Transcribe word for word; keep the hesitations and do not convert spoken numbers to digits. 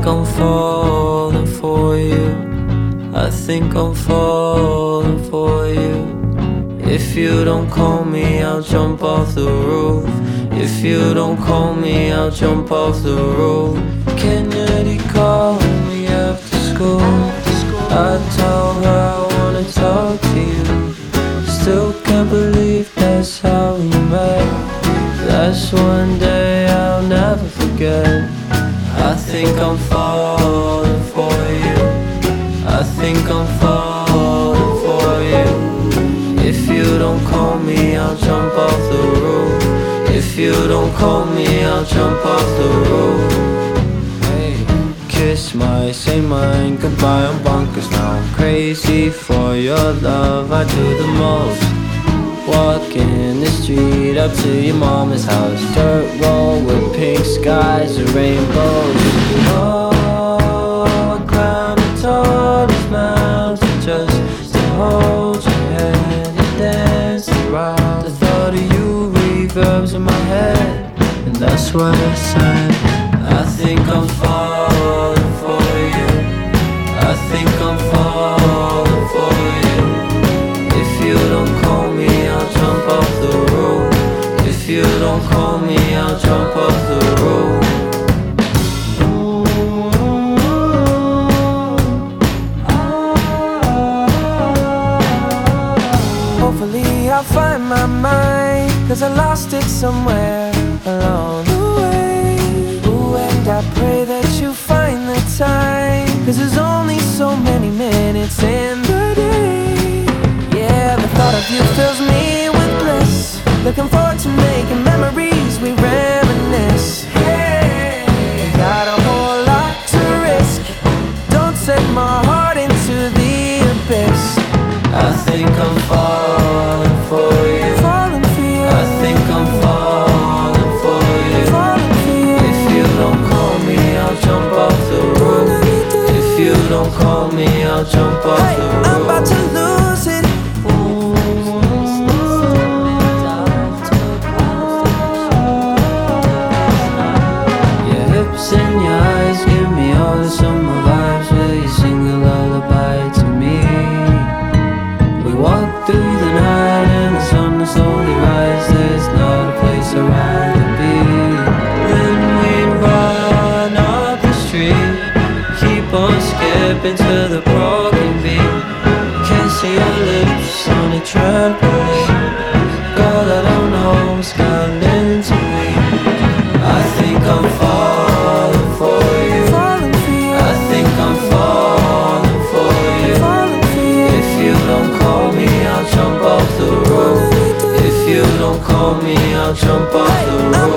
think I'm falling for you. I think I'm falling for you. If you don't call me, I'll jump off the roof. If you don't call me, I'll jump off the roof. Kennedy calling me after school. I tell her I wanna talk to you. Still can't believe that's how we met. That's one day I'll never forget. I think I'm falling for you. I think I'm falling for you. If you don't call me, I'll jump off the roof. If you don't call me, I'll jump off the roof. Hey. Kiss my, say mine, goodbye, I'm bonkers now. I'm crazy for your love, I do the most. Walking the street up to your mama's house. Dirt road with pink skies and rainbows. Oh, I climbed the tallest mountain just to hold your hand and dance around. The thought of you reverbs in my head, and that's what I said. I think I'm falling for you. I think I'm falling for you. If you don't call me, I'll jump off the roof. If you don't call me, I'll jump off the roof. Hopefully I'll find my mind, 'cause I lost it somewhere along the way. Ooh, and I pray that you find the time, 'cause there's only so many minutes in the day. Yeah, the thought of you fills me with bliss. Looking forward to making memories, we reminisce. Hey, got a whole lot to risk. Don't set my heart into the abyss. I think I'm falling for you. Falling for you. I think I'm falling for you. Falling for you. If you don't call me, I'll jump off the roof. If you don't call me, I'll jump off Hey, the roof. I'm about to lose it. Your hips and your eyes give me all the summer vibes. Will you sing a lullaby to me? We walk through the night and the sun will slowly rise. There's not a place I'd rather be. Then we run up the street, keep on skipping to the broken beat. Can't see your lips on a trampoline. Girl, I don't know what's coming to me. I think I'm falling for you. Falling for you. I think I'm falling for you. Falling for you. If you don't call me, I'll jump off the roof. If you don't call me, I'll jump off the roof. I'm